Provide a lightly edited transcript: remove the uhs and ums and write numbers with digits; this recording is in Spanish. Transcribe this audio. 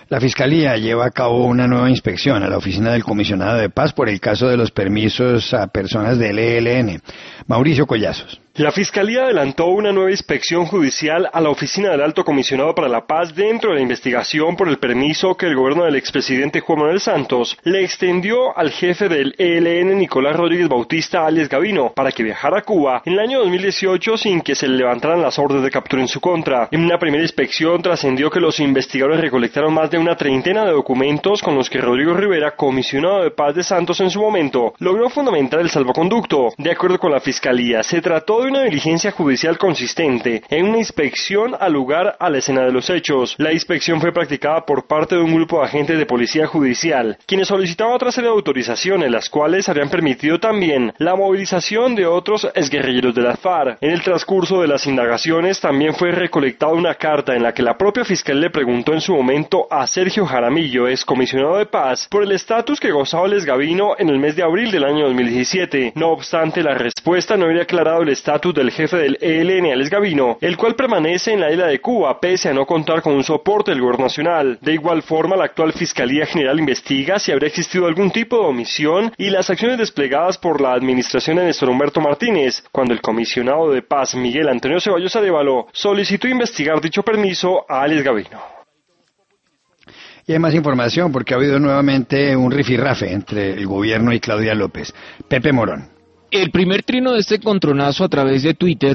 La Fiscalía lleva a cabo una nueva inspección a la oficina del Comisionado de Paz por el caso de los permisos a personas del ELN. Mauricio Collazos. La Fiscalía adelantó una nueva inspección judicial a la oficina del Alto Comisionado para la Paz dentro de la investigación por el permiso que el gobierno del expresidente Juan Manuel Santos le extendió al jefe del ELN, Nicolás Rodríguez Bautista, alias Gavino, para que viajara a Cuba en el año 2018 sin que se le levantaran las órdenes de captura en su contra. En una primera inspección trascendió que los investigadores recolectaron más de una treintena de documentos con los que Rodrigo Rivera, comisionado de Paz de Santos en su momento, logró fundamentar el salvoconducto. De acuerdo con la Fiscalía, se trató de una diligencia judicial consistente en una inspección al lugar, a la escena de los hechos. La inspección fue practicada por parte de un grupo de agentes de policía judicial, quienes solicitaban otra serie de autorizaciones, las cuales habrían permitido también la movilización de otros exguerrilleros de la FARC. En el transcurso de las indagaciones también fue recolectada una carta en la que la propia fiscal le preguntó en su momento a Sergio Jaramillo, excomisionado de Paz, por el estatus que gozaba Alex Gavino en el mes de abril del año 2017. No obstante, la respuesta no había aclarado el estatus del jefe del ELN, Alex Gavino, el cual permanece en la isla de Cuba, pese a no contar con un soporte del gobierno nacional. De igual forma, la actual Fiscalía General investiga si habría existido algún tipo de omisión y las acciones desplegadas por la administración de Néstor Humberto Martínez, cuando el comisionado de Paz, Miguel Antonio Ceballos Arévalo, solicitó investigar dicho permiso a Alex Gavino. Y hay más información porque ha habido nuevamente un rifirrafe entre el gobierno y Claudia López. Pepe Morón. El primer trino de este encontronazo a través de Twitter